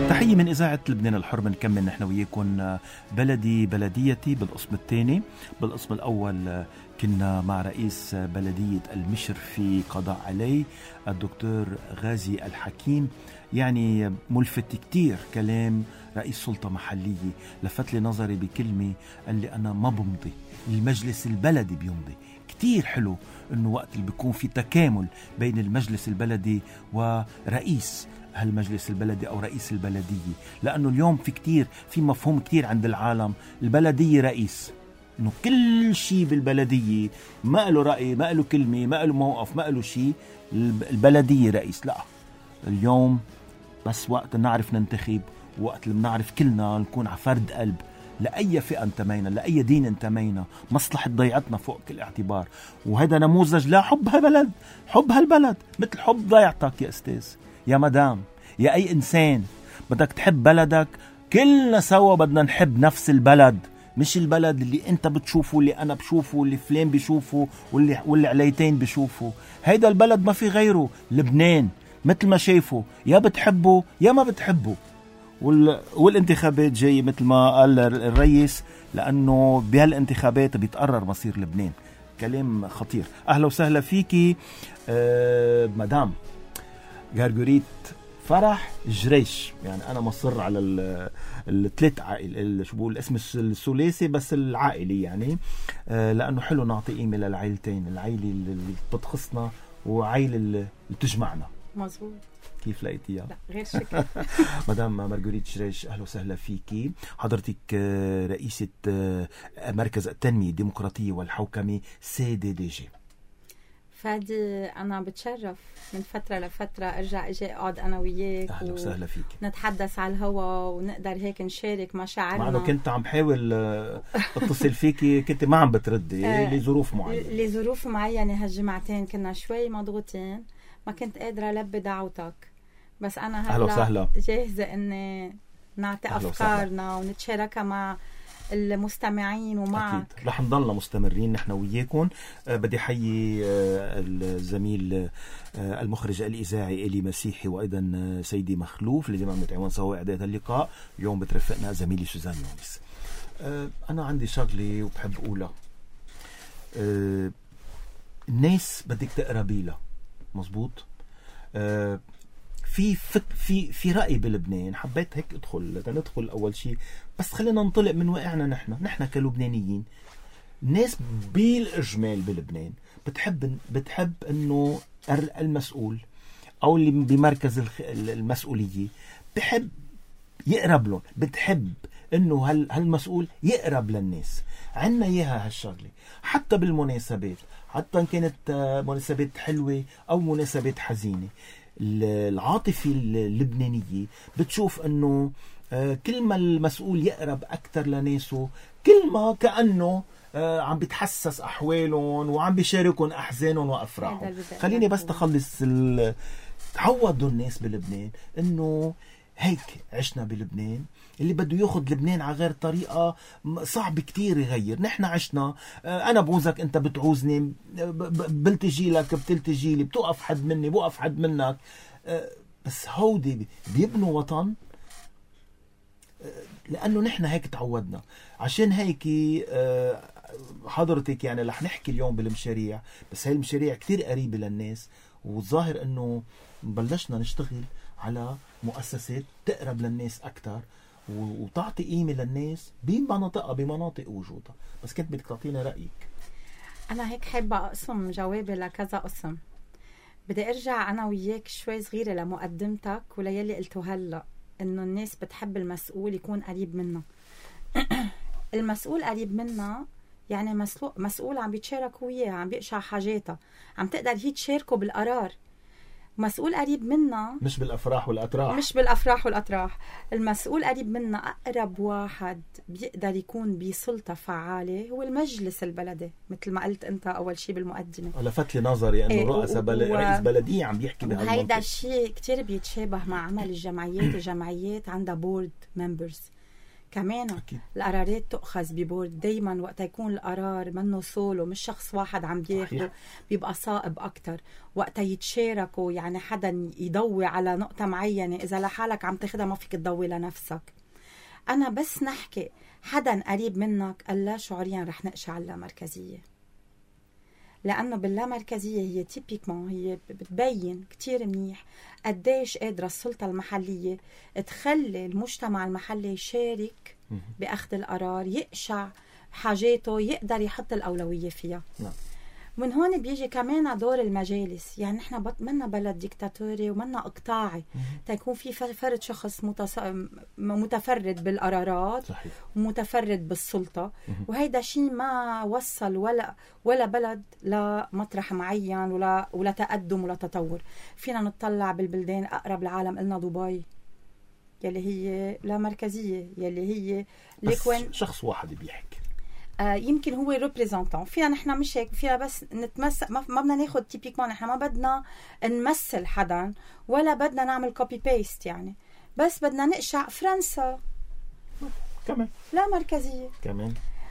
تحية من إذاعة لبنان الحر. بنكمل نحن وياكم بلدي بلديتي بالقسم الثاني. بالقسم الأول كنا مع رئيس بلدية المشرفي قضاء علي الدكتور غازي الحكيم. يعني ملفت كتير كلام رئيس سلطة محلية، لفت لي نظري بكلمة، قال لي أنا ما بمضي، المجلس البلدي بيمضي. كتير حلو إنه وقت اللي بيكون في تكامل بين المجلس البلدي ورئيس هالمجلس البلدي أو رئيس البلدية، لأنه اليوم في مفهوم كتير عند العالم البلدية رئيس، إنه كل شيء بالبلدية ما له رأي، ما له كلمة، ما له موقف، ما له شيء، البلدية رئيس. لا، اليوم بس وقت نعرف ننتخب، وقت اللي بنعرف كلنا نكون على فرد قلب لأي فئة انتمينا، لأي دين انتمينا، مصلحة ضيعتنا فوق كل اعتبار. وهذا نموذج لحب هالبلد، حب هالبلد مثل حب ضيعتك يا أستاذ، يا مدام، يا أي إنسان بدك تحب بلدك. كلنا سوا بدنا نحب نفس البلد، مش البلد اللي أنت بتشوفه، اللي أنا بشوفه، اللي فلان بيشوفه، واللي عليتين بيشوفه. هيدا البلد ما في غيره، لبنان مثل ما شايفه، يا بتحبه يا ما بتحبه. والانتخابات جاي مثل ما قال الرئيس، لأنه بهالانتخابات بيتقرر مصير لبنان. كلام خطير. أهلا وسهلا فيكي مدام غارغوريت فرح جريش. يعني أنا مصر على الثلاث عائل، شو بقول اسم الثلاثي بس العائلي، يعني لأنه حلو نعطي قيمة للعائلتين، العائلة اللي بتخصنا وعائلة اللي بتجمعنا. مظبوط. كيف لقيتيها؟ لا غير شكل. مدام مارغوريت جريش، أهلا وسهلا فيكي. حضرتك رئيسة مركز التنمية الديمقراطية والحوكمة CDDG. فادي أنا بتشرف من فترة لفترة أرجع أجي أقعد أنا وياك. أهلا وسهلا فيك. نتحدث على الهوا ونقدر هيك نشارك مشاعرنا. مع أنه كنت عم حاول اتصل فيكي، كنت ما عم بتردي لظروف معينة. لظروف معينة هالجمعتين كنا شوي مضغوطين، ما كنت قادرة ألبي دعوتك، بس أنا هلا جاهزة إني نعطي أفكارنا ونتشاركها مع المستمعين ومعك. أكيد رح نضلنا مستمرين نحن وياكم. بدي حيي الزميل المخرج الإذاعي إلي مسيحي، وأيضا سيدي مخلوف اللي دائما بنتعاون سوا إعداد اللقاء. اليوم بترافقنا زميلي سوزان يونس. أنا عندي شغلة وبحب أقولها. الناس بدك تقربي لها، مزبوط. في رأي بلبنان، حبيت هيك ندخل أول شيء، بس خلينا ننطلق من واقعنا. نحن كلبنانيين، الناس بالإجمال بلبنان بتحب إنه المسؤول أو اللي بمركز المسؤولية بحب يقرب لهم، بتحب إنه هالمسؤول يقرب للناس. عنا إياها هالشغلة حتى بالمناسبات، حتى إن كانت مناسبات حلوة أو مناسبات حزينة. العاطفة اللبنانية بتشوف أنه كل ما المسؤول يقرب أكتر لناسه، كل ما كأنه عم بتحسس أحوالهم وعم بيشاركهم أحزانهم وأفراحهم. خليني بس تخلص تعودوا الناس بلبنان أنه هيك عشنا بلبنان. اللي بده ياخد لبنان على غير طريقة صعب كتير يغير. نحن عشنا، أنا بعوزك أنت بتعوزني، بلتجي لك بتلتجي لي، بتوقف حد مني بوقف حد منك، بس هودي بيبنوا وطن لأنه نحن هيك تعودنا. عشان هيك حضرتك يعني رح نحكي اليوم بالمشاريع، بس هاي المشاريع كتير قريبة للناس، والظاهر أنه بلشنا نشتغل على مؤسسات تقرب للناس أكتر وتعطي قيمة للناس بمناطق وجودها. بس كنت بدك تعطينا رأيك. أنا هيك حابة أقسم جوابي لكذا قسم. بدي أرجع أنا وياك شوي صغيرة لمقدمتك وليلي قلته هلأ، إنه الناس بتحب المسؤول يكون قريب منها. المسؤول قريب منها يعني مسؤول عم بيتشارك وياه، عم بيقشع حاجاتها، عم تقدر هي تشاركه بالقرار. مسؤول قريب منا، مش بالأفراح والأطراح. المسؤول قريب منا أقرب واحد بيقدر يكون بسلطة فعالة هو المجلس البلدي، مثل ما قلت أنت أول شيء بالمقدمة. لفت لي نظري أنه رئيس بلدية عم بيحكي بهالمنطق. هيدا الشيء كتير بيتشابه مع عمل الجمعيات. الجمعيات عندها بورد ممبرز، كمان أكيد. القرارات تؤخذ ببورد دايما. وقت يكون القرار منه سولو، مش شخص واحد عم بياخده، بيبقى صائب أكتر. وقت يتشاركوا، يعني حدا يضوي على نقطة معينة، إذا لحالك عم تاخدها ما فيك تضوي لنفسك. أنا بس نحكي حدا قريب منك اللا شعوريا رح نقشع على اللامركزية، لأنه باللامركزية هي تيبيكمان هي بتبين كتير منيح قديش قادرة السلطة المحلية تخلي المجتمع المحلي يشارك بأخذ القرار، يقشع حاجاته، يقدر يحط الأولوية فيها. من هون بيجي كمان دور المجالس. يعني نحن منا بلد ديكتاتوري ومنا اقطاعي، تيكون في فرد شخص متفرد بالقرارات. صحيح. ومتفرد بالسلطة. وهيدا شيء ما وصل ولا بلد لمطرح معين ولا تقدم ولا تطور. فينا نطلع بالبلدان أقرب العالم، قلنا دبي يلي هي لا مركزية، يلي هي بس شخص واحد بيحكي. يمكن هو ريبريزنتان. فينا نحن مش هيك، فينا بس نتمثل. ما بدنا ناخد تيبيكمان، نحن ما بدنا نمثل حدا ولا بدنا نعمل كوبي بيست، يعني بس بدنا نقشع. فرنسا كمان لا مركزية كمان.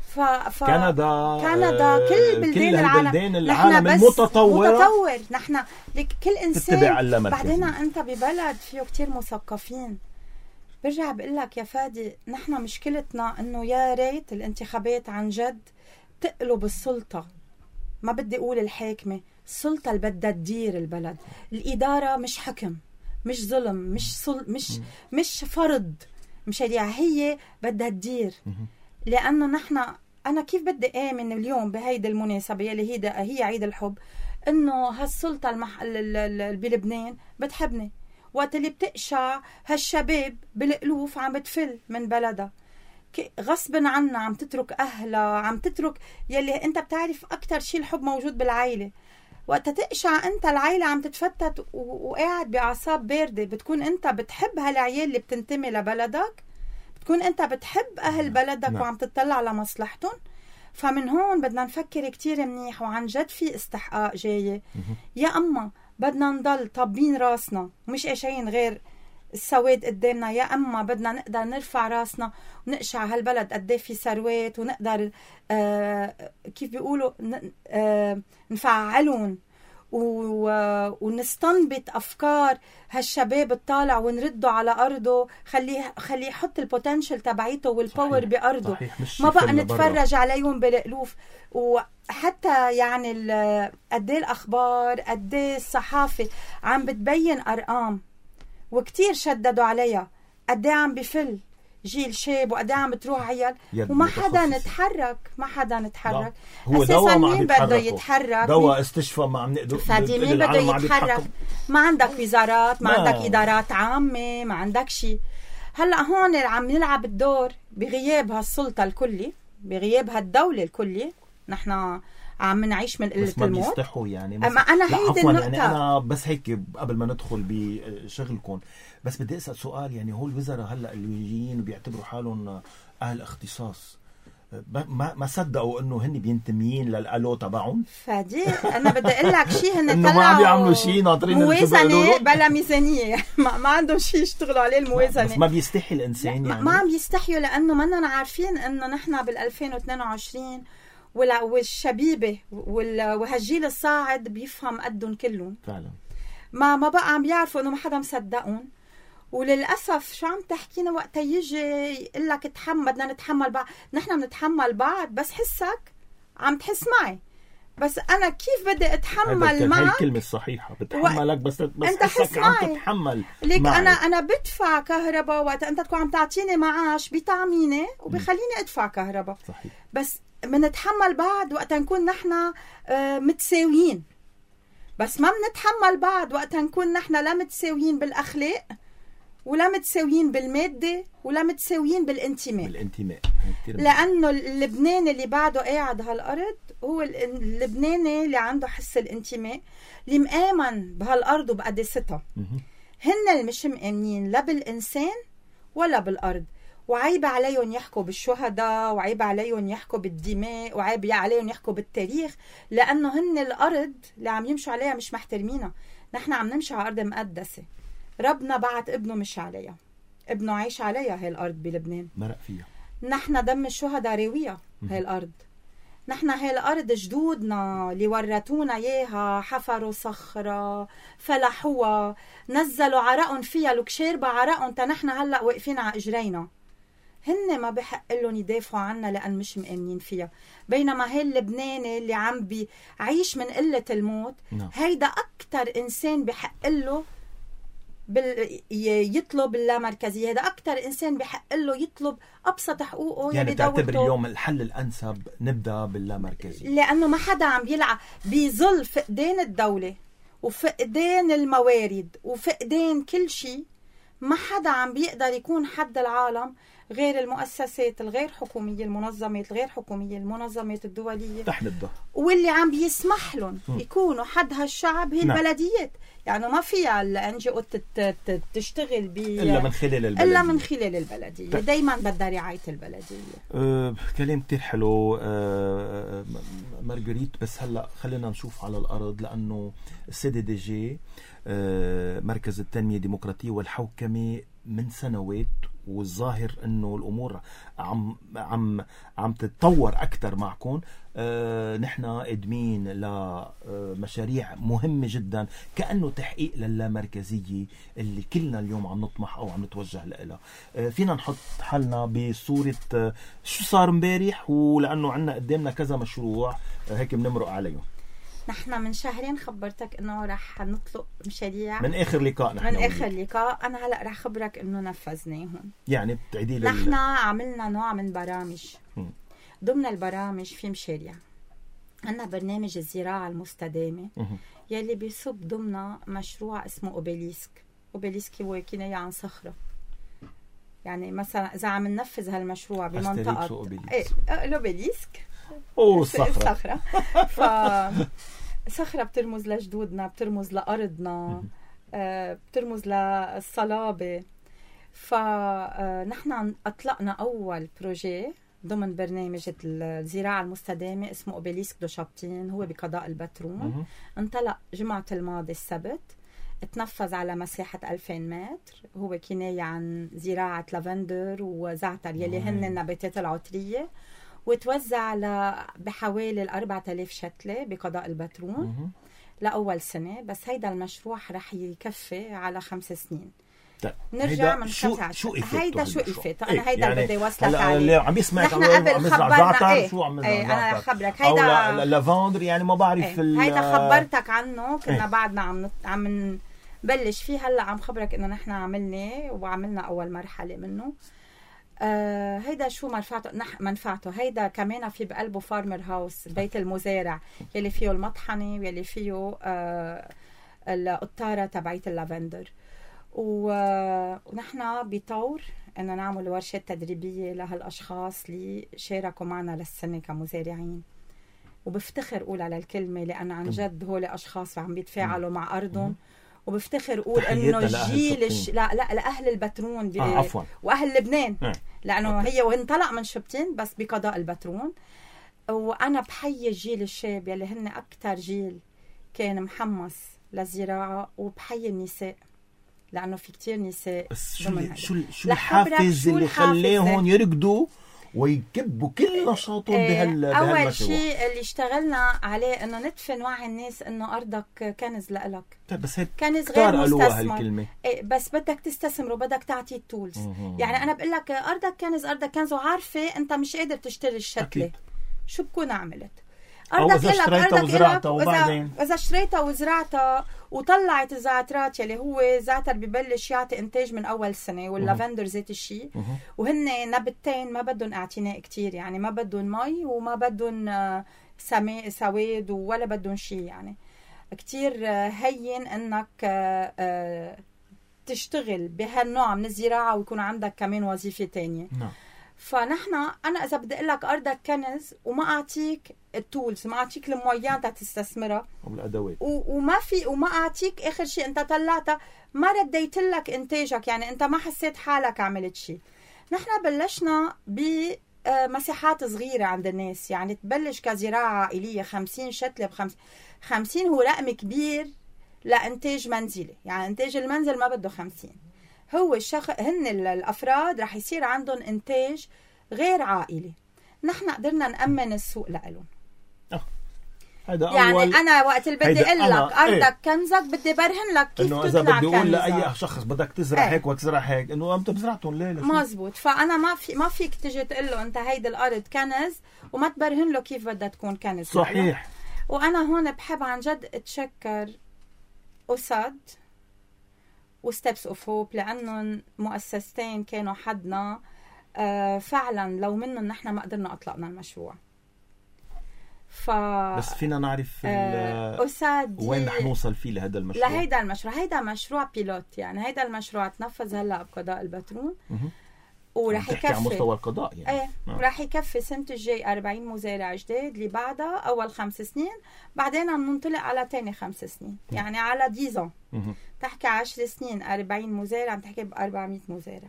كندا كل البلدان العالم المتطور. نحن كل إنسان. بعدين أنت ببلد فيه كتير مثقفين. برجع بقول لك يا فادي، نحن مشكلتنا انه يا ريت الانتخابات عن جد تقلب السلطة. ما بدي اقول الحاكمة، السلطة اللي بدها تدير البلد. الإدارة مش حكم، مش ظلم، مش فرض، مش هي بدها تدير. لأنه نحن، أنا كيف بدي آمن اليوم بهيدي المناسبة اللي هي عيد الحب، إنه هالسلطة بلبنان بتحبني، وقت اللي بتقشع هالشباب بالألوف عم بتفل من بلدها غصب عنها، عم تترك أهلها، عم تترك يلي أنت بتعرف أكتر شيء الحب موجود بالعائلة. وقت تقشع أنت العائلة عم تتفتت وقاعد بأعصاب باردة. بتكون أنت بتحب هالعيال اللي بتنتمي لبلدك، بتكون أنت بتحب أهل بلدك وعم تطلع على مصلحتهم. فمن هون بدنا نفكر كتير منيح، وعن جد في استحقاق جاي. يا أما بدنا نضل طابين راسنا مش شايفين غير السواد قدامنا، يا أما بدنا نقدر نرفع راسنا ونقشع هالبلد قديه في ثروات، ونقدر كيف بيقولوا نفعلهم ونستنبط أفكار هالشباب الطالع ونرده على أرضه، خليه يحط البوتنشل تبعيته والباور بأرضه. ما بقى نتفرج عليهم بالألوف. وحتى يعني قديه الأخبار، قديه الصحافة عم بتبين أرقام وكتير شددوا عليها، قديه عم بفل جيل شاب، وقديه عم بتروح عيال وما حدا نتحرك. هو دواء ما مين بده يتحرك؟ دواء استشفاء ما عم نقدر. فادي مين بده يتحرك؟ ما عندك وزارات، ما عندك إدارات عامة، ما عندك شيء. هلأ هون عم نلعب الدور بغياب هالسلطة الكلي، بغياب هالدولة الكلي. نحن عم نعيش من قلة الموت. ما بيستحوا يعني. أما أنا هيدي النقطة. يعني أنا بس هيك قبل ما ندخل بشغلكم، بس بدي أسأل سؤال. يعني هو الوزراء هلأ اللي يجين وبيعتبروا حالهم أهل اختصاص، ما صدقوا إنه هن بينتميين للألو تبعهم. فدي أنا بدي أقول لك شيء، هن إنه ما عم بيعملوا شيء، ناطرين موازنة بلا ميزانية. ما عندهم شيء يشتغلوا عليه الموازنة. بس ما بيستحي الإنسان يعني. ما عم بيستحيوا، لأنه ما عارفين إنه نحن بال2022 والشبيبة وهالجيل الصاعد بيفهم قدهم كلهم فعلا. ما بقى عم بيعرفوا إنه ما حدا مصدقهم. وللأسف شو عم تحكينا وقت يجي يقول لك بدنا نتحمل بعض. نحن بنتحمل بعض، بس حسك عم تحس معي، بس أنا كيف بدي أتحمل معك؟ هاي الكلمة الصحيحة، بتحملك بس أنت حسك عم تتحمل. ليك أنا بدفع كهرباء وقت أنت تكون عم تعطيني معاش بطعميني وبخليني أدفع كهرباء. صحيح. بس منتحمل بعض وقت نكون نحن متساويين، بس ما بنتحمل بعض وقت نكون نحن لا متساويين بالأخلاق ولا متساويين بالمادة ولا متساويين بالانتماء. لأنه اللبناني اللي بعده قاعد هالأرض هو اللبناني اللي عنده حس الانتماء، اللي مآمن بهالأرض وبقداستها. هن اللي مش مآمنين لا بالإنسان ولا بالأرض، وعيب عليهم يحكوا بالشهداء، وعيب عليهم يحكوا بالدماء، وعيب عليهم يحكوا بالتاريخ، لأنه هن الأرض اللي عم يمشوا عليها مش محترمينها. نحن عم نمشي على أرض مقدسة، ربنا بعت ابنه مش عليها، ابنه عايش عليها هاي الأرض بلبنان، مرق فيها. نحن دم الشهداء راوية هاي الأرض. نحن هاي الأرض جدودنا اللي ورثونا إياها حفروا صخرة، فلحوها، نزلوا عرقهم فيها، لك شاربة عرقهم تا نحن هلأ واقفين على إجرينا. هن ما بحق لهم يدافعوا عنا لأن مش مؤمنين فيها. بينما هاي اللبناني اللي عم بيعيش من قلة الموت، هيدا أكتر إنسان بحق له يطلب اللامركزية. هذا أكتر إنسان بحق له يطلب أبسط حقوقه. يعني تعتبر اليوم الحل الأنسب نبدأ باللامركزية، لأنه ما حدا عم بيلعب بظل فقدان الدولة وفقدان الموارد وفقدان كل شيء. ما حدا عم بيقدر يكون حد العالم غير المؤسسات الغير حكومية، المنظمات الغير حكومية، المنظمات الدولية تحت الضغط، واللي عم بيسمح لهم يكونوا حد هالشعب هي البلديات. يعني ما فيها الNGO تشتغل إلا من خلال البلدية، إلا من خلال البلدية. دايما بدها رعاية البلدية. كلام كتير حلو مارغريت. بس هلأ خلينا نشوف على الأرض، لأنه CDDG مركز التنمية الديمقراطية والحوكمة من سنوات، والظاهر انه الامور عم تتطور اكثر معكم. نحن قادمين لمشاريع مهمة جدا، كأنه تحقيق للامركزية اللي كلنا اليوم عم نطمح او عم نتوجه لها. فينا نحط حالنا بصورة شو صار امبارح، ولانه عنا قدامنا كذا مشروع هيك بنمرق عليهم. نحن من شهرين خبرتك انه رح نطلق مشاريع من اخر لقاء. من اخر لقاء انا هلا رح خبرك انه نفذناهم. يعني بتعيدي لي نحن عملنا نوع من برامج. ضمن البرامج في مشاريع. عندنا برنامج الزراعة المستدامة يلي بيصب ضمنه مشروع اسمه أوبيليسك. أوبيليسك هو كناية عن صخرة. يعني مثلا اذا عم ننفذ هالمشروع بمنطقة الأوبيليسك صخرة صخرة بترمز لجدودنا، بترمز لأرضنا، بترمز للصلابة. فنحن أطلقنا أول بروجي ضمن برنامج الزراعة المستدامة اسمه أوبيليسك دو شابتين، هو بقضاء البترون. انطلق جمعة الماضي السبت، اتنفذ على مساحة 2000 متر. هو كناية عن زراعة لافندر وزعتر يلي هن النباتات العطرية، وتوزع بحوالي 4000 شتلة بقضاء البترون لأول سنة. بس هيدا المشروع رح يكفي على 5 سنين. نرجع من شو هيدا شو إفاته. أنا هيدا يعني بدي وصلك عليه. عم يسمعك نحن قبل خبرنا شو عم أنا خبرك هيدا لافندر، يعني ما بعرف هيدا خبرتك عنه. كنا بعدنا عم نبلش فيه. هلا عم خبرك إنه نحن عملنا أول مرحلة منه. هيدا شو منفعته. هيدا كمان في بقلبه فارمر هاوس، بيت المزارع يلي فيه المطحنة ويلي فيه القطارة تبعية اللافندر. ونحن بطور انه نعمل ورشات تدريبية لهالاشخاص اللي شاركوا معنا للسنة كمزارعين. وبفتخر اقول على الكلمة لان عن جد هول اشخاص عم بيتفاعلوا مع ارضهم. وبفتخر اقول انه الجيل لا لاهل البترون واهل لبنان، لانه هي وانطلق من شبتين بس بقضاء البترون. وانا بحيي الجيل الشاب يلي هن اكثر جيل كان محمس للزراعه، وبحيي النساء لانه في كتير نساء. بس شو الحافز اللي خليهم يركضوا ويكبوا كل نشاطهم بهالمشروع؟ اول شيء اللي اشتغلنا عليه انه ندفن وعي الناس انه ارضك كنز لإلك. بس هيك كنز غير مستثمر. بس بدك تستثمر وبدك تعطيه التولز. يعني انا بقول لك ارضك كنز وعارفه انت مش قادر تشتري الشتله. شو بكون عملت؟ أرضك إلك وبعدين إذا اشتريتها وزرعتها وطلعت الزعترات يلي هو زعتر ببلش يعطي إنتاج من أول سنة، واللافندر ذات الشيء. وهن نبتين ما بدهم اعتناء كتير، يعني ما بدهم مي وما بدهم سواد ولا بدهم شيء. يعني كتير هين إنك تشتغل بهالنوع من الزراعة ويكون عندك كمان وظيفة تانية. فنحن أنا إذا بدي أقول لك أرضك كنز وما أعطيك التولز، ما أعطيك المويان تستثمرها والأدوات، وما أعطيك آخر شيء أنت طلعتها، ما رديت لك إنتاجك. يعني أنت ما حسيت حالك عملت شيء. نحن بلشنا بمساحات صغيرة عند الناس، يعني تبلش كزراعة عائلية 50 شتلة ب50 هو رقم كبير لإنتاج منزلي. يعني إنتاج المنزل ما بده 50. هو هن الأفراد رح يصير عندهم إنتاج غير عائلي، نحن قدرنا نأمن السوق لإلهم. هذا يعني أول أنا وقت اللي بدي أقول لك أرضك كنزك بدي برهن لك كيف إنه تطلع إذا بدي أقول كنزك. لأي شخص بدك تزرع هيك وتزرع هيك، إنه أنت بزرعتهم ليه؟ مزبوط. فأنا ما فيك تجي تقول له أنت هيدي الأرض كنز وما تبرهن له كيف بدها تكون كنز. صحيح. وأنا هون بحب عن جد أتشكر أسد وستبس أوف هوب، لأنهم مؤسستين كانوا حدنا فعلا لو منهم نحن ما قدرنا أطلقنا المشروع. بس فينا نعرف وين رح نوصل فيه لهذا المشروع؟ لهيدا المشروع، هيدا مشروع بيلوت، يعني هيدا المشروع تنفذ هلا بقضاء البترول ورح يكفي على مستوى القضاء يعني. ايه رح يكفي سنة الجاي 40 مزارع جديد، اللي بعدها اول 5 سنين، بعدين بننطلق على تاني 5 سنين، يعني على 10 تحكي 10 سنين 40 مزارع، عم تحكي ب 400 مزارع.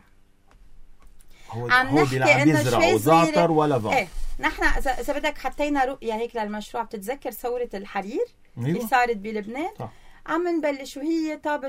عم نحكي انه شوي زعتر ولا فان. ايه نحن اذا بدك حطينا رؤيه هيك للمشروع. بتتذكر ثوره الحرير اللي صارت بلبنان؟ عم نبلش وهي طابت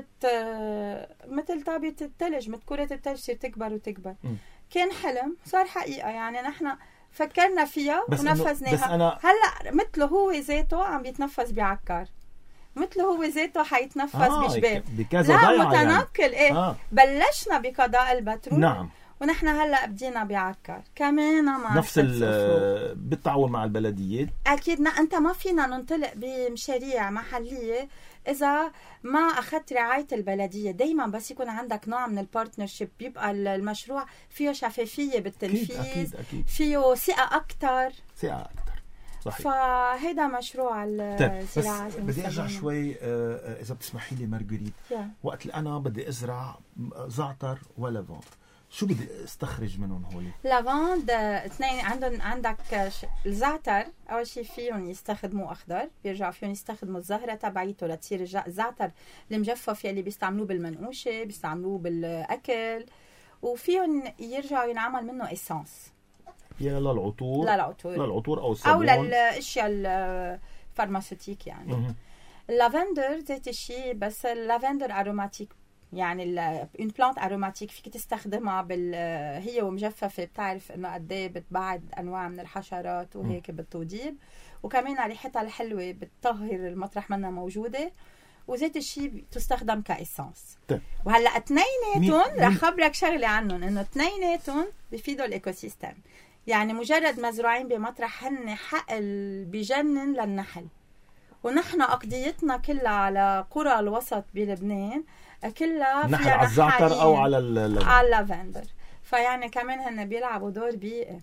مثل طابه الثلج، مثل كره الثلج تصير تكبر وتكبر. كان حلم صار حقيقه، يعني نحن فكرنا فيها ونفذناها. هلا مثله هو ذاته عم بيتنفذ بعكار، مثله هو ذاته حيتنفذ بجبال. لا متنقل يعني. بلشنا بقضاء البترول. نعم. ونحن هلا بدينا بعكار كمان مع نفس بالتعاون مع البلديات. اكيد انت ما فينا ننطلق بمشاريع محليه اذا ما اخذت رعايه البلديه. دائما بس يكون عندك نوع من البارتنرشيب بيبقى المشروع فيه شفافيه بالتنفيذ. أكيد. فيه ثقه اكثر. صحيح. فهيدا مشروع الزراعه. بدي ارجع شوي اذا بتسمحي لي مارغريت. وقت اللي انا بدي ازرع زعتر ولا فان، شو بدي استخرج منهم هولي؟ لافاند اثنين عندك الزعتر. اول شيء فيهم يستخدموا اخضر، بيرجعوا فيهم يستخدموا الزهره تبعيته لتصير الزعتر المجفف اللي بيستعملوه بالمنقوشه، بيستعملوه بالاكل، وفيهم يرجعوا ينعمل منه اسانس يا للعطور او الصابون او للاشياء الفارماسيوتيك يعني. اللافندر ذات الشيء، بس اللافندر اروماتيك، يعني اون بلانت اروماتيك فيك تستخدمها هي ومجففه، بتعرف انه قد ايه بتبعد انواع من الحشرات وهيك بالتوضيب، وكمان ريحتها الحلوه بتطهر المطرح منها موجوده، وذات الشيء تستخدم كايسانس. وهلا اثنيناتهم رح خبرك شغله عنهم، انه اثنيناتهم بيفيدوا الايكو سيستم. يعني مجرد مزروعين بمطرح هن حقل بجنن للنحل، ونحن اقضيتنا كلها على قرى الوسط بلبنان كلها نحل على الزعتر او على اللافندر، فيعني كمان هن بيلعبوا دور بيئي.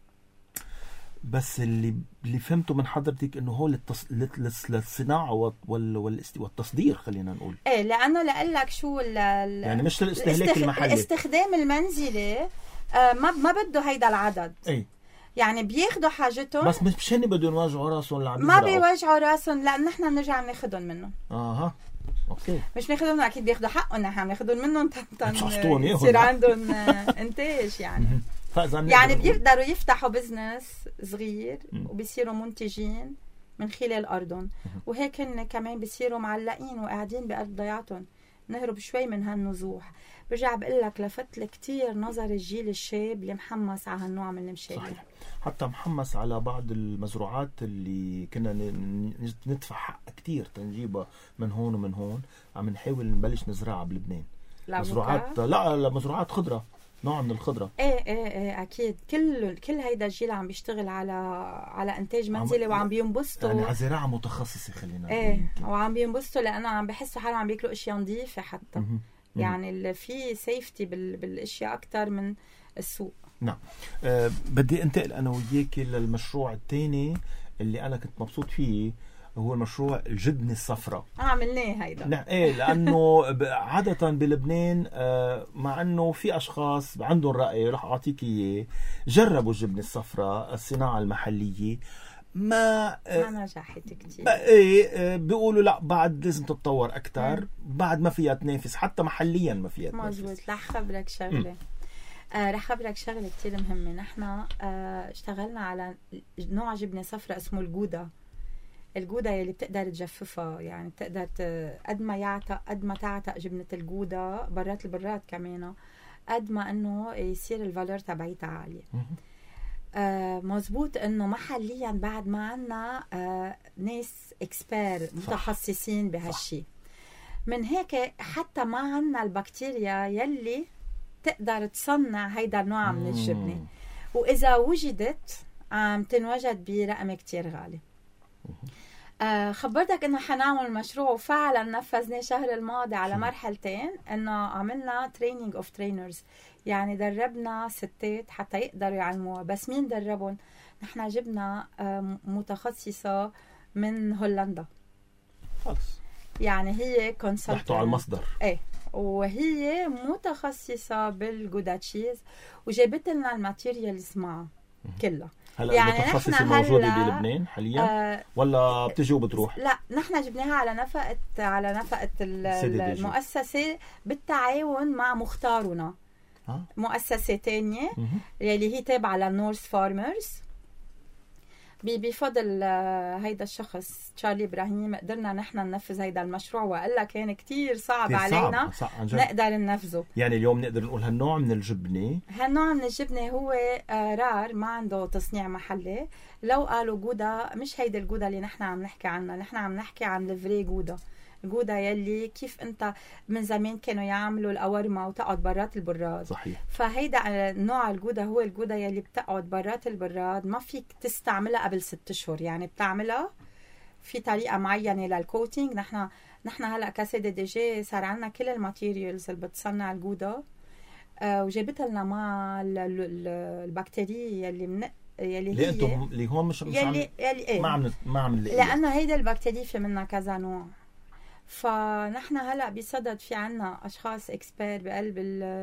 بس اللي فهمته من حضرتك انه هو للصناعه والتصدير، خلينا نقول. ايه لانه لقلك شو يعني مش الاستهلاك المحلي، الاستخدام المنزلي ما بده هيدا العدد. اي يعني بياخدوا حاجتهم، بس مش هن بدهم يوجعوا راسهم اللي عم ما بيوجعوا راسهم، لان نحن بنرجع بناخذهم منهم. اوكي، مش بناخذهم، اكيد بياخذوا حقهم، نحن بناخذهم منهم يصير عندهم انتاج يعني. يعني بيقدروا يفتحوا بزنس صغير وبيصيروا منتجين من خلال ارضهم، وهيك هن كمان بيصيروا معلقين وقاعدين بقلب ضيعتهم. نهرب شوي من هالنزوح. برجع بقول لك لفت كثير نظر الجيل الشاب اللي محمس على هالنوع من المشاريع. صحيح. حتى محمس على بعض المزروعات اللي كنا ندفع حق كثير تنجيبها من هون ومن هون، عم نحاول نبلش نزرعها بلبنان. مزروعات مزروعات خضره، نوع من الخضره. ايه اكيد. كل هيدا الجيل عم بيشتغل على انتاج منزلي، وعم بينبسطوا يعني على زراعه متخصصه، خلينا وعم بينبسطوا لانه عم بيحسوا حالهم عم بياكلوا اشياء نظيفه حتى. يعني في سيفتي بالاشياء اكثر من السوق. نعم. بدي انتقل انا وياك للمشروع الثاني اللي انا كنت مبسوط فيه، هو المشروع الجبنه الصفراء. عملناه هيدا. نعم. لانه عاده بلبنان مع انه في اشخاص عندهم راي، رح اعطيك اياه، جربوا الجبنه الصفراء الصناعه المحليه، ما نجحت كتير. بيقولوا لا، بعد لازم تتطور اكثر، بعد ما فيها تنافس، حتى محليا ما فيها تنافس. مزبوط. رح خبرك شغله كتير مهمه. نحن اشتغلنا على نوع جبنه صفراء اسمه الجودة يلي بتقدر تجففها، يعني بتقدر قد ما تعتق جبنه الجودة برات كمان، قد ما انه يصير الفالور تبعيتها عاليه. مزبوط انه محليا بعد ما عنا ناس اكسبير متخصصين بهالشي. من هيك حتى ما عنا البكتيريا يلي تقدر تصنع هيدا النوع من الجبنة، وإذا وجدت عم تنوجد برقم كتير غالي. خبرتك انه حنعمل مشروع وفعلا نفذناه الشهر الماضي على مرحلتين، انه عملنا تريننج اوف ترينرز، يعني دربنا ستات حتى يقدروا يعلموها. بس مين دربهم؟ نحن جبنا متخصصة من هولندا خلص، يعني هي كونسلتنت، رحتوا على المصدر. ايه، وهي متخصصة بالجودا تشيز، وجابت لنا الماتيريالز معها كلها. هلا يعني المتخصصة موجودة بلبنان حاليا ولا بتجي وبتروح؟ لا، نحن جبناها على نفقة المؤسسة بالتعاون مع مختارنا مؤسسة تانية اللي هي تابعة للنورث فارمرز. بفضل هيدا الشخص تشارلي إبراهيم قدرنا نحن ننفذ هيدا المشروع، وإلا كان كتير صعب علينا نقدر ننفذه. يعني اليوم نقدر نقول هالنوع من الجبنة هو رار، ما عنده تصنيع محلي. لو قالوا جودا، مش هيدا الجودا اللي نحن عم نحكي عنها، نحن عم نحكي عن الفري جودا. جودا يلي كيف انت من زمان كانوا يعملوا القورمة وتقعد برات البراد. صحيح. فهيدا نوع الجودا هو الجودا يلي بتقعد برات البراد، ما فيك تستعملها قبل 6 أشهر، يعني بتعملها في طريقة معينة للكوتينج. نحن هلا كاسيدة دي جي صار عنا كل الماتيريالز اللي بتصنع الجودا، وجابت لنا مع البكتيريا يلي هي اللي هون مش ايه، ما عم لأنه هيدا البكتيريا في منها كذا نوع. فنحن هلا بصدد في عنا اشخاص اكسبير بقلب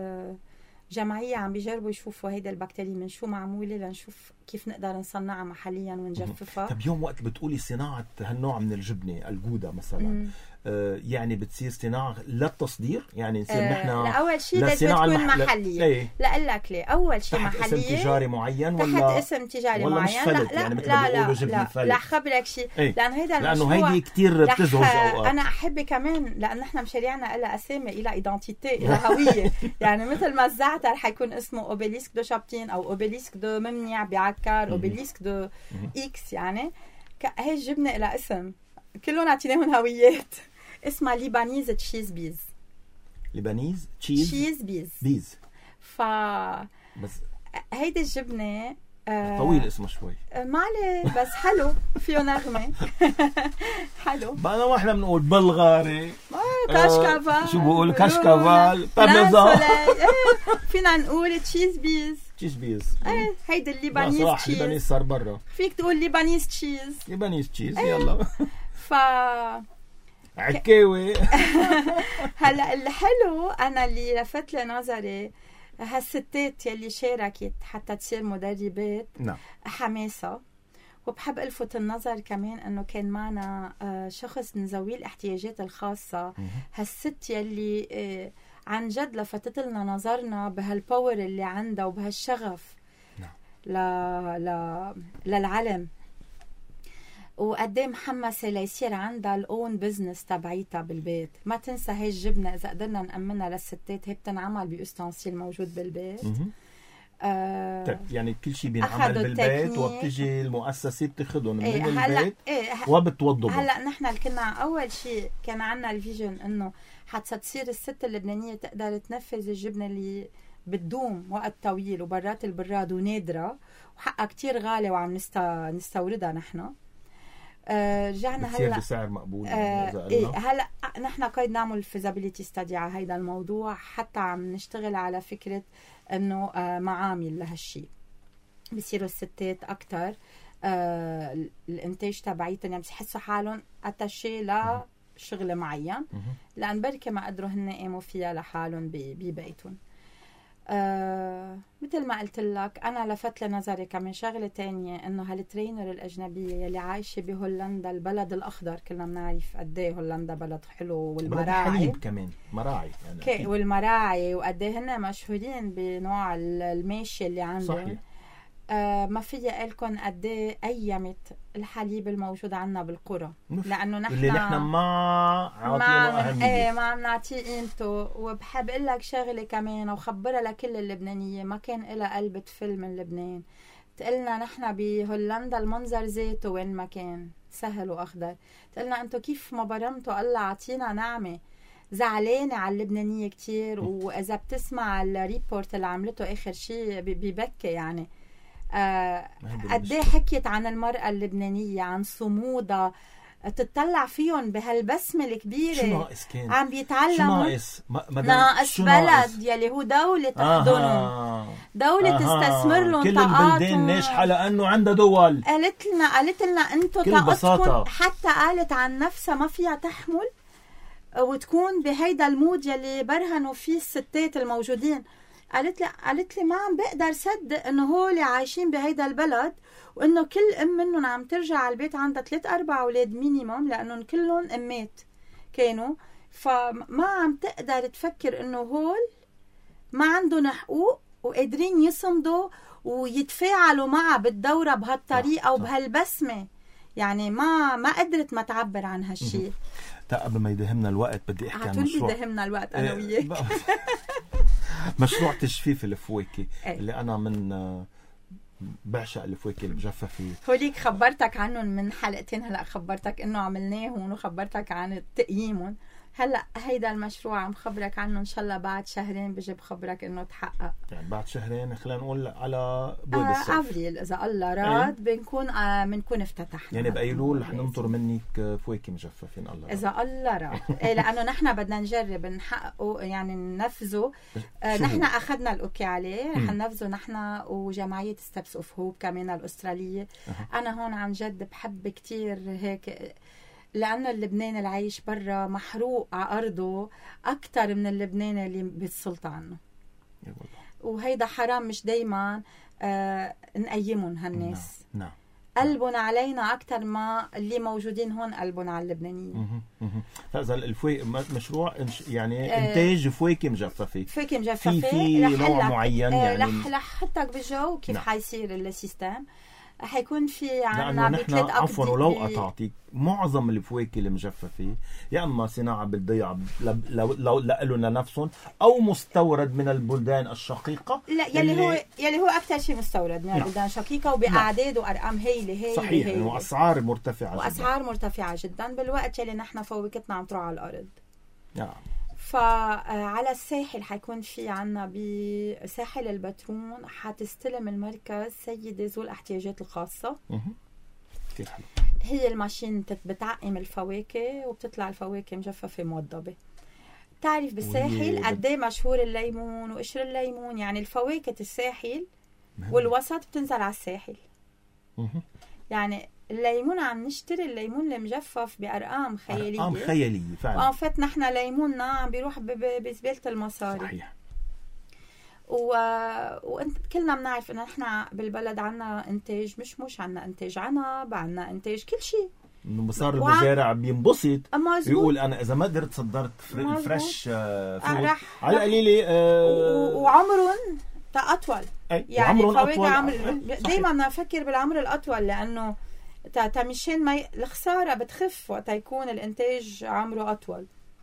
الجمعيه عم بيجربوا يشوفوا هيدا البكتيريا من شو معموله، لنشوف كيف نقدر نصنعها محليا ونجففها. طب يوم وقت بتقولي صناعه هالنوع من الجبنه الجودا مثلا، يعني بتصير صناعه للتصدير، يعني نصير نحن اول شيء لازم تكون محليه. لأقلك ليه اول شيء محليه تحت اسم تجاري معين ولا تحت اسم تجاري ولا معين؟ مش فلت، يعني مثل ما بيقولوا جبنه الفلت. لا خبرك شيء، لانه هيدي كتير بتزعج اوقات. انا احب كمان، لان نحن مشاريعنا لها اسامي، لها ايدنتيتي، لها هويه. يعني مثل ما الزعتر حيكون اسمه اوبيليسك دو شابتين، او اوبيليسك دو ممنيع بعكار، اوبيليسك دو اكس. يعني هي الجبنه لها اسم، كلهم عطيناهم هويات. اسمها ليبانيز تشيز بيز. ليبانيز تشيز بيز. بس هيدي الجبنه طويل اسمه شوي، ما عليه، بس حلو، فيه نغمه. حلو. بقى ما احنا بنقول بلغاري كاشكافال، شو بقول كاشكافال بارميزان. فينا نقول تشيز بيز. هيدي الليبانيز تشيز. ليبانيز صار برا، فيك تقول ليبانيز تشيز. يلا. عكاوي. هلا الحلو انا اللي لفت لي نظري هالستات يلي شاركت حتى تصير مدربات. نعم. حماسة. وبحب الفت النظر كمان انه كان معنا شخص من ذوي الاحتياجات الخاصة. هالست يلي عن جد لفتت لنا نظرنا بهالباور اللي عندها وبهالشغف. نعم. للعلم، وقدام محمسة ليصير عندها الأون بزنس تبعيتها بالبيت. ما تنسى هاي الجبنة إذا قدرنا نأمنها للستات، هي بتنعمل بأستنسيل موجود بالبيت. يعني كل شيء بينعمل بالبيت، وبتجي المؤسسة بتاخدهم من البيت وبتوضبهم. هلا نحن كنا أول شيء كان عنا الفيجن إنه حتى تصير الست اللبنانية تقدر تنفذ الجبنة اللي بتدوم وقت طويل وبرات البراد ونادرة وحقها كتير غالي وعم نستوردها نحن. رجعنا هلا بسعر مقبول. هلا نحن قاعد نعمل فيزابيليتي ستادي على هيدا الموضوع، حتى عم نشتغل على فكره انه معامل لهالشيء بصيروا الستات اكثر الانتاج تبعيتهم، يعني بحسوا حالهم اتاشي لشغل معين، لان بركي ما قدروا هن يقوموا فيها لحالهم ببيتهم. مثل ما قلت لك انا لفت لنظري كمان شغله تانية، انه هالترينر الاجنبيه يلي عايشه بهولندا، البلد الاخضر، كلنا بنعرف قد ايه هولندا بلد حلو، والمراعي كمان مراعي يعني والمراعي وقد ايه هن مشهورين بنوع الماشيه اللي عندهم. صحيح. ما فيي اقول لكم قد ايه ايمت الحليب الموجود عندنا بالقرى، لانه نحن اللي نحن ما عاطينه اهميه، ما عم نعطيه قيمته. وبحب اقول لك شغله كمان وخبرها لكل اللبنانيه، ما كان لها قلب تفل من لبنان تقلنا نحن بهولندا المنظر ذاته وين ما كان سهل واخضر، تقلنا انتو كيف ما برمتوا الله عطينا نعمه. زعلانه على اللبنانيه كتير، واذا بتسمع الريبورت اللي عملته اخر شيء ببكي يعني. قد ايه حكيت عن المراه اللبنانيه، عن صمودها، تطلع فيهم بهالبسمه الكبيره. شو ناقص كان؟ عم بيتعلموا. شو ناقص؟ ناقص بلد يلي هو دولة تحضنهم، دولة تستثمر لهم كل طاقاتهم. البلدان ناجحة لأنه عندها دول. قالت لنا انتو طاقتكم، حتى قالت عن نفسها ما فيها تحمل وتكون بهيدا المود يلي برهنوا فيه الستات الموجودين. قالت لي ما عم بقدر صدق انه هول عايشين بهيدا البلد، وانه كل ام منهم عم ترجع على البيت عندها 3-4 اولاد مينيموم، لانهم كلهم امات كانوا. فما عم تقدر تفكر انه هول ما عندهم حقوق وقادرين يصمدوا ويتفاعلوا معها بالدورة بهالطريقة وبهالبسمة. يعني ما قدرت ما تعبر عن هالشيء. قبل ما يدهمنا الوقت بدي احكي عن مشروع. يدهمنا الوقت انا وياك. مشروع تجفيف الفواكه اللي انا من بعشق الفواكه المجففه. هوليك خبرتك عنهم من حلقتين، هلا خبرتك انه عملناهم وخبرتك عن تقييمهم. هلا هيدا المشروع عم خبرك عنه، ان شاء الله بعد شهرين بجي بخبرك انه تحقق. يعني بعد شهرين خلينا نقول على بواب الصيف افريل اذا الله راد بنكون افتتحنا. يعني بايلول رح ننطر منك فواكه مجففين الله اذا الله راد. لانه نحن بدنا نجرب نحققه، يعني ننفذه. نحن اخذنا الاوكي عليه، رح ننفذه نحن وجمعيه ستبس اوف هوب كمان الاستراليه. انا هون عن جد بحب كتير هيك، لأنه اللبنان اللي عايش برا محروق على أرضه أكتر من اللبنان اللي بالسلطة عنه. وهيدا حرام، مش دايما نقيمهم هالناس. نعم. قلبهم علينا أكتر ما اللي موجودين هون قلبهم على اللبنانيين. فإذا مشروع يعني إنتاج فواكه مجففة. فواكه مجففة في نوع معين يعني رح حطك بالجو كيف حيصير السيستم. حيكون في عنا بثلاث عفوا ولو قطعتي معظم الفواكه المجففه يا اما صناعه بالضيعه لو لهم لنفسهم او مستورد من البلدان الشقيقه. لا يلي هو اكثر شيء مستورد من البلدان الشقيقه وباعداد وارقام هيله صحيح. واسعار مرتفعه واسعار مرتفعه جدا بالوقت يلي نحن فواكهنا عم تروح على الارض. نعم. فعلى الساحل حيكون في عنا بساحل البترون حتستلم المركز سيدة ذو الاحتياجات الخاصة. كثير حلو. هي الماشين بتعقم الفواكه وبتطلع الفواكه مجففة موضبة. تعرف بالساحل قد ايه مشهور الليمون وقشر الليمون، يعني الفواكه الساحل والوسط بتنزل على الساحل. يعني الليمون عم نشتري الليمون المجفف بأرقام خيالية. أرقام خيالية فعلا. وقفت نحن ليموننا عم بيروح بزبالة المصاري. صحيح. وانت كلنا بنعرف انه نحن بالبلد عنا انتاج، مش عنا انتاج عنب، عنا انتاج كل شيء. انه صار المزارع بينبسط يقول انا اذا ما قدرت صدرت فريش على القليله وعمرهم اطول. يعني دائما بدنا نفكر بالعمر الاطول، لانه مشان ما الخساره بتخف وقت يكون الانتاج عمره اطول.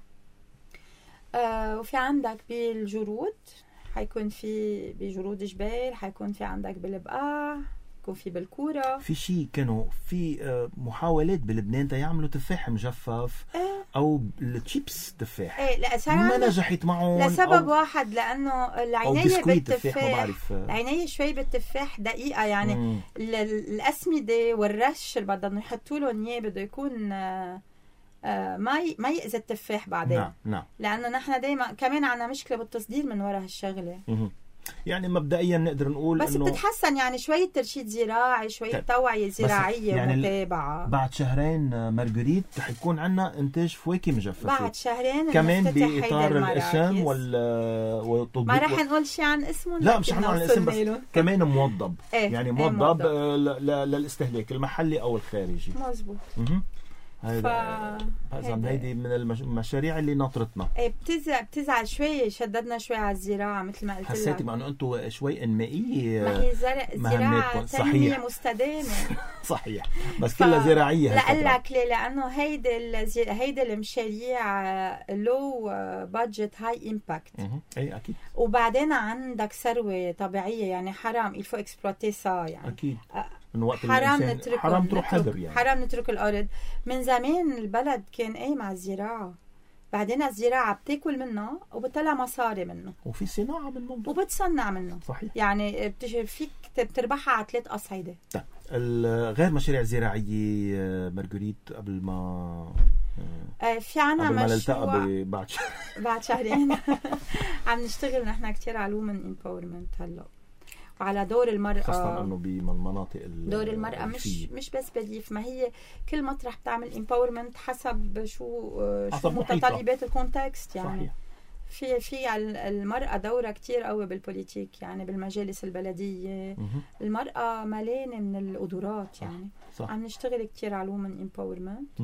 وفي عندك بالجرود حيكون في بجرود جبال، حيكون في عندك بالبقاع، يكون في بالكوره. في شيء كانوا في محاولات بلبنان يعملوا تفاح مجفف او التشيبس تفاح. لا ما نجحت معهم لسبب واحد، لانه العنايه بالتفاح العنايه شوي بالتفاح دقيقه. يعني الاسمده والرش اللي بدهم يحطوا لهم اياه بده يكون ما يأذي التفاح بعدين. نعم. لانه نحن دائما كمان عنا مشكله بالتصدير من وراء هالشغله. يعني مبدئيا نقدر نقول بس انه بتتحسن، يعني شويه ترشيد زراعي، شويه توعيه زراعيه يعني ومتابعه. بعد شهرين مارغريت رح يكون عندنا انتاج فواكه مجففه. بعد شهرين كمان باطار الاسم والتطبيق. ما رح نقول شيء عن اسمه. لا مش عن الاسم، بس كمان موضب. يعني موضب موضب للاستهلاك المحلي او الخارجي. مزبوط. هيدي من المشاريع اللي ناطرتنا. بتزعل شوي، شددنا شوي على الزراعة مثل ما قلت لك. حسيتي مع انه انتم شوي انمائيه؟ ما هي زراعة تنمية مستدامة. صحيح، بس كلها زراعيه. لقلك ليه؟ لانه هيدي المشاريع لو بادجت هاي امباكت. اي اكيد. وبعدين عندك ثروه طبيعيه، يعني حرام الفو اكسبلوتي سا، يعني اكيد من وقت حرام تروح حذر، يعني حرام نترك الارض. من زمان البلد كان قايم على الزراعه، بعدين الزراعه بتاكل منها وبتطلع مصاري منه، وفي صناعه من الموضوع وبتصنع منه. صحيح. يعني فيك تربحها على 3 أصعدة. غير مشاريع زراعيه مارغريت، قبل ما في عنا مشروع بعد شهرين عم نشتغل نحن كتير على الومن امباورمنت هلا، وعلى دور المرأة، خاصة انه بالمناطق دور المرأة مش بس بريف، ما هي كل مطرح بتعمل امباورمنت حسب شو متطلبات الكونتكست. يعني صحيح. في المرأة دورها كتير قوي بالبوليتيك، يعني بالمجالس البلدية. المرأة ملانة من القدرات، يعني صح. عم نشتغل كتير على الومن امباورمنت،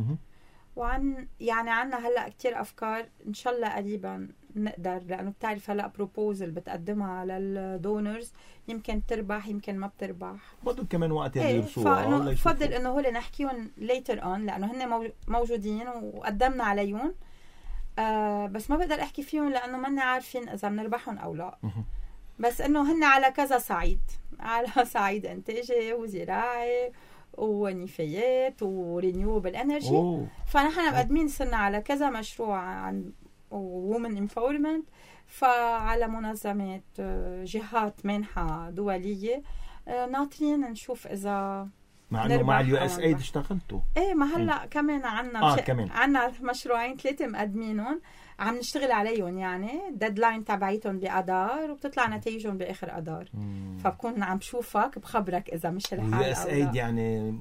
يعني عنا هلا كتير افكار ان شاء الله قريبا نقدر، لانه بتعرف هلا بروبوزل بتقدمها على الدونرز، يمكن تربح يمكن ما بتربح، بدهم كمان وقت يدرسوها. بفضل انه هول نحكيهم later on، لانه هن موجودين وقدمنا عليهم، بس ما بقدر احكي فيهم لانه ماني عارفين اذا بنربحهم او لا. بس انه هن على كذا صعيد، على صعيد انتاجي وزراعي ونفايات ورينيوبل انرجي. فنحن مقدمين صرنا على كذا مشروع عن وومن امباورمنت، فعلى منظمات جهات مانحة دولية، ناطرين نشوف اذا مع انه مع USAID اشتغلتوا. ايه، ما هلا كمان عنا مشروعين 3 مقدمينهم، عم نشتغل عليهم. يعني الديدلاين تبعيتهم بأدار، وبتطلع نتائجهم باخر أدار. فبكون عم بشوفك بخبرك اذا مش الحال USAID او لا.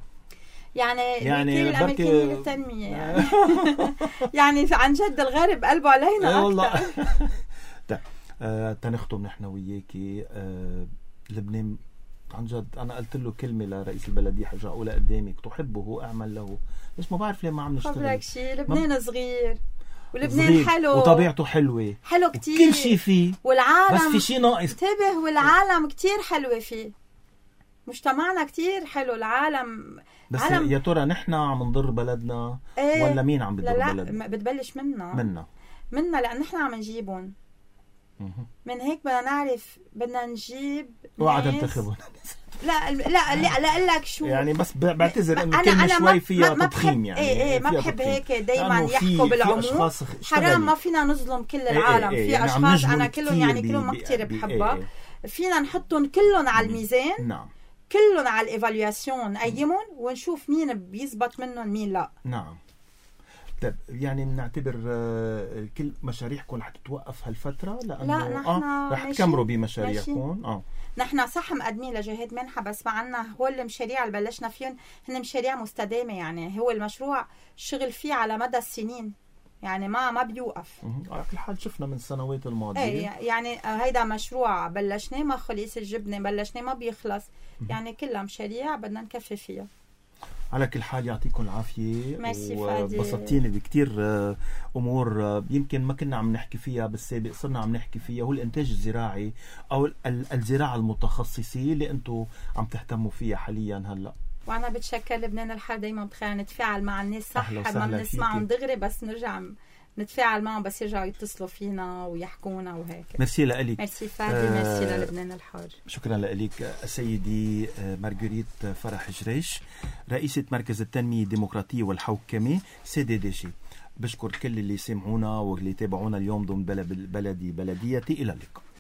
يعني الامريكيه للتنميه يعني يعني عن جد الغرب قلبه علينا والله. تنختم نحن وياكي. لبنان عن جد انا قلت له كلمه لرئيس البلديه، حاجه اقولها قدامك: تحبه اعمل له. بس ما بعرف ليه ما عم نشتغل. خبرك شيء، لبنان صغير ولبنان حلو وطبيعته حلوه، حلو كتير، كل شيء فيه، والعالم بس في شيء ناقص. انتبه، والعالم كتير حلوه فيه، مجتمعنا كتير حلو، العالم بس يا ترى نحن عم نضر بلدنا ولا مين عم بضر بلدنا؟ لا، بتبلش منا لأن نحن عم نجيبهم. من هيك بدنا نعرف، بدنا نجيب اوعى تنتخبون. لا اقول لك شو، يعني بس بعتذر انه كلمه شوي فيها تضخيم، يعني ما بحب هيك دايما يحكوا بالعموم. حرام، ما فينا نظلم كل العالم. في اشخاص انا كلهم ما كتير بحبها. فينا نحطهم كلهم على الميزان. نعم، كلهم على الايفالواسيون، نقيمهم ونشوف مين بيزبط منهم مين لا. نعم. طيب، يعني بنعتبر كل مشاريعكم رح تتوقف هالفتره؟ لانه لا، نحن رح تكملوا بمشاريعكم. نحن صح مقدمين لجهات منحة، بس معنا هو المشاريع اللي بلشنا فيهم هن مشاريع مستدامة. يعني هو المشروع الشغل فيه على مدى السنين، يعني ما بيوقف. على كل حال شفنا من السنوات الماضية. يعني هيدا مشروع بلشناه ما خلص، الجبنة بلشناه ما بيخلص. يعني كلها مشاريع بدنا نكفي فيها. على كل حال يعطيكم العافية، وبسطتيني بكتير أمور يمكن ما كنا عم نحكي فيها بالسابق، صرنا عم نحكي فيها. هو الإنتاج الزراعي أو الزراعة المتخصصة اللي أنتم عم تهتموا فيها حاليا هلأ. وأنا بتشكر لبنان الحر، دايما بخير نتفاعل مع الناس، صح ما بنسمعهم دغري بس نرجع نتفاعل معهم، بس يرجعوا يتصلوا فينا ويحكونا وهيك. ميرسي لك. ميرسي فادي. ميرسي للبنان الحر. شكرا لك سيدي مارغريت فرح جريش، رئيسة مركز التنمية الديمقراطية والحوكمة CDDG. بشكر كل اللي سمعونا واللي تابعونا اليوم ضمن بلدي بلديتي. إلى اللقاء.